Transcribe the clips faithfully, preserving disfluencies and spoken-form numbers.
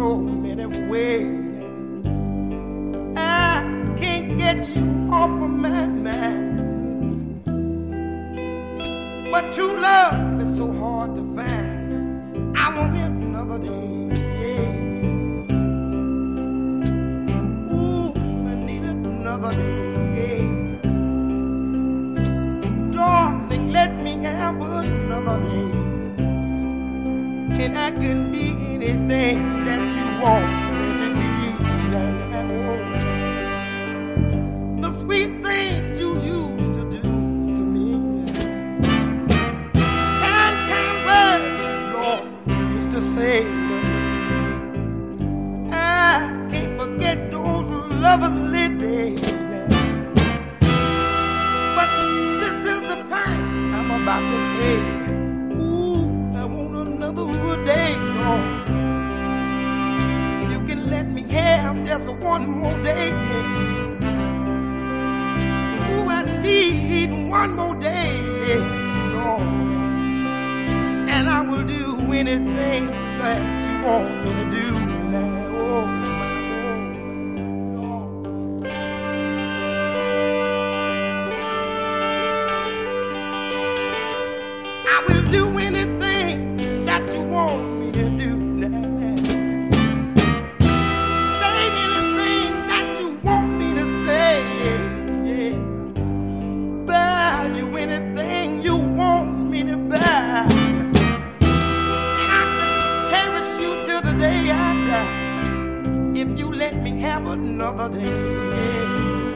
so many ways. I can't get you off of my mind, but true love is so hard to find. I want it another day. Ooh, I need it another day. Darling, let me have another day, and I can be anything that you want me to be. The sweet things you used to do to me, kind, kind words, Lord, you used to say to me. I can't forget those lovely days, but this is the price I'm about to pay. Ooh, I want another day, Lord. You can let me have just one more day. Ooh, I need one more day, Lord, and I will do anything that you want me to do now. Oh, my Lord. I will do anything that you want me to do now. Say anything that you want me to say. Yeah. Buy you anything you want me to buy. And I can cherish you till the day I die, if you let me have another day.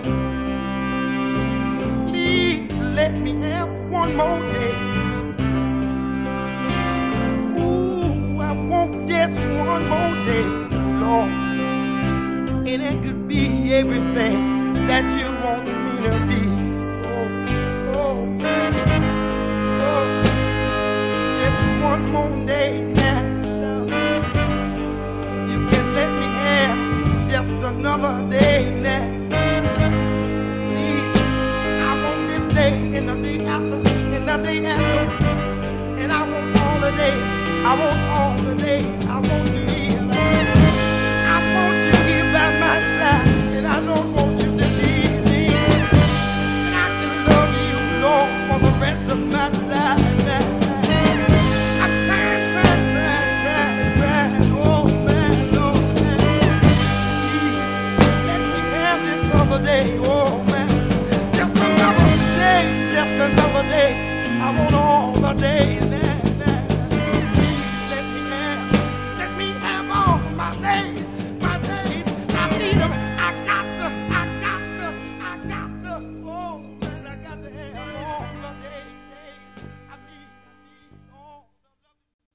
Please let me have one more day. Just one more day, Lord, and it could be everything that you want me to be. Oh, oh, oh, just one more day.